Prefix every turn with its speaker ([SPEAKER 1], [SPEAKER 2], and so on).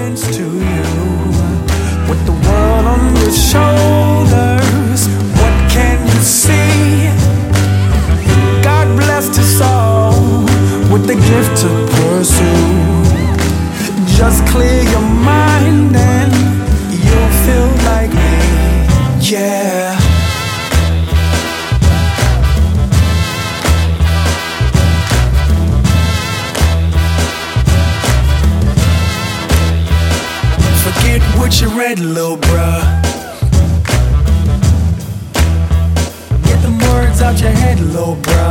[SPEAKER 1] confidence to you. With the world on your shoulders, what can you see? God blessed us all with the gift to pursue. Just clear your mind and you'll feel like me, yeah. Forget what you read, little bruh. Get them words out your head, little bruh.